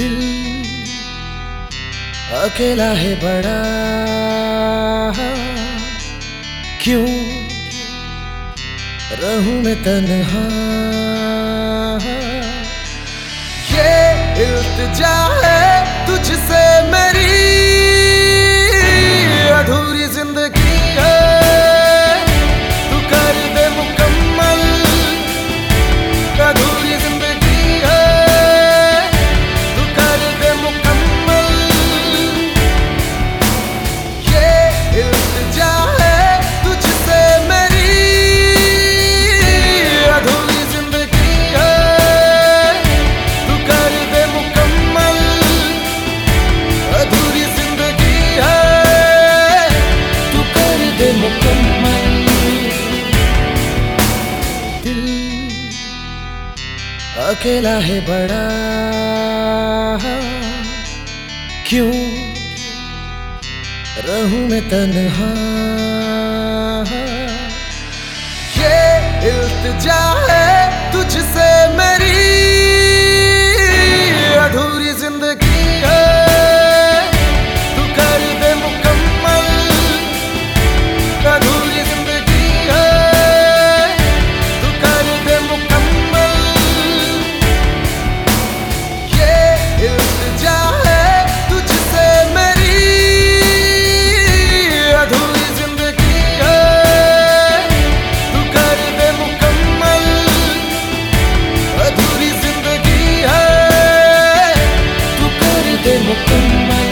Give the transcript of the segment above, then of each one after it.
दिल अकेला है बड़ा, क्यों रहूं मैं तन्हा। ये इल्तिजा है तुझसे मेरी, अधूरी जिंदगी है तू कर दे मुकम्मल। अधूरी जिंदगी है तू कर दे मुकम्मल। ये इल्तिजा है तुझसे मेरी, अधूरी जिंदगी है तू कर दे मुकम्मल। अधूरी जिंदगी है तू कर दे मुकम्मल। दिल अकेला है बड़ा, क्यों रहूं मैं तन्हा। ये इल्तिजा है तुझसे मेरी, अधूरी जिंदगी है तू कर दे मुकम्मल। अधूरी जिंदगी है तू कर दे मुकम्मल। ये इल्तिजा है तुझसे मेरी, अधूरी जिंदगी है तू कर दे मुकम्मल। अधूरी जिंदगी है तू कर दे मुकम्मल।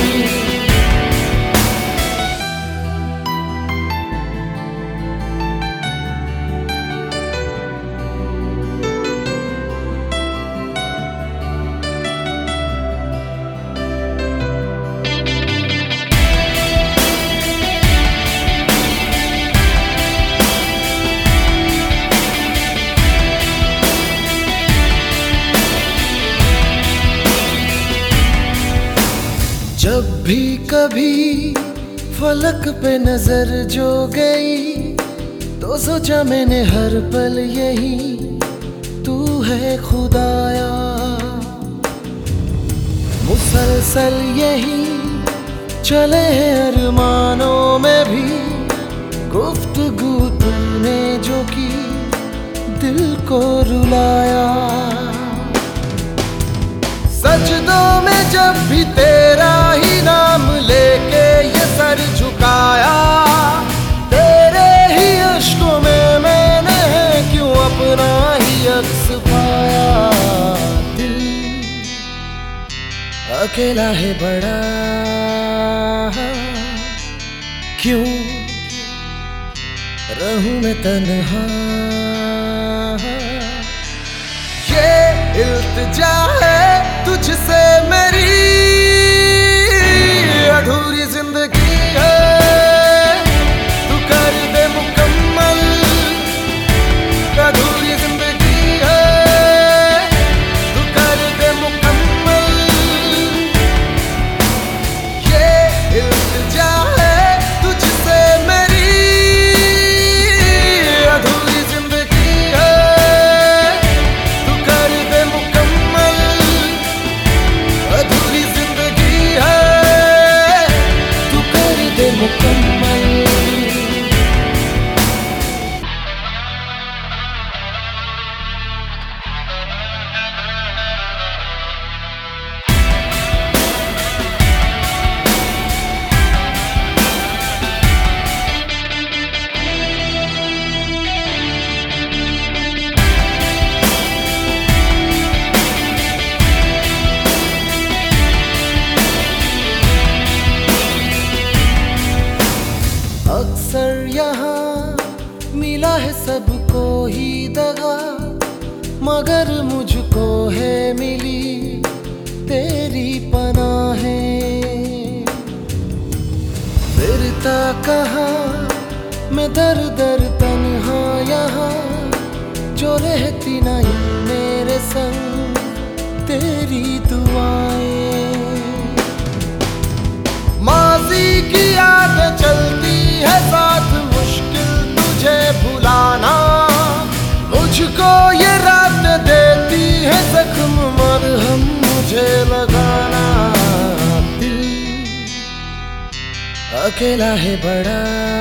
जब भी कभी फलक पे नजर जो गई, तो सोचा मैंने हर पल यही तू है खुदाया। मुसलसल यही चले हैं अरमानों में भी, गुफ्तगू तूने जो की दिल को रुलाया। सजदों में जब भी तेरा ही नाम लेके ये सर झुकाया, तेरे ही अश्कों में मैंने क्यों अपना ही अक्स पाया। दिल अकेला है बड़ा, क्यों रहूं मैं तन्हा। ये इल्तिजा है तुझसे मेरी, अधूरी जिंदगी है तू कर दे मुकम्मल। अधूरी जिंदगी है तू कर दे मुकम्मल। ये इल्तिजा है तुझसे मेरी, अधूरी जिंदगी है तू कर दे मुकम्मल। अधूरी जिंदगी है तू कर दे मुकम्मल। अक्सर यहाँ मिला है सबको ही दगा, मगर मुझको है मिली तेरी पनाहें। फिरता कहाँ मैं दर दर तन्हा यहाँ, जो रहती नहीं मेरे संग तेरी दुआएं। माज़ी की यादें चलती है साथ, मुश्किल तुझे भुलाना। मुझको ये रात देती है जख्म मरहम मुझे लगा। अकेला है बड़ा,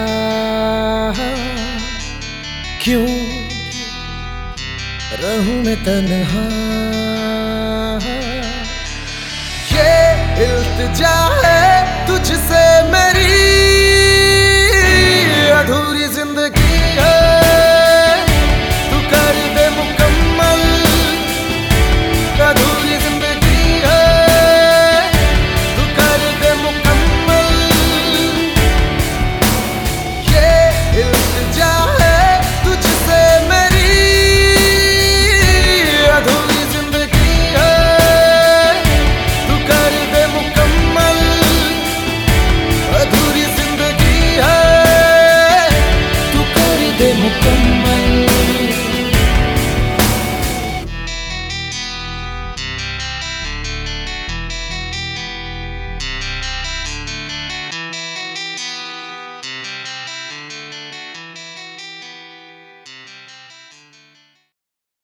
क्यों रहूं मैं तन्हा। ये इल्तिजा है तुझसे मैं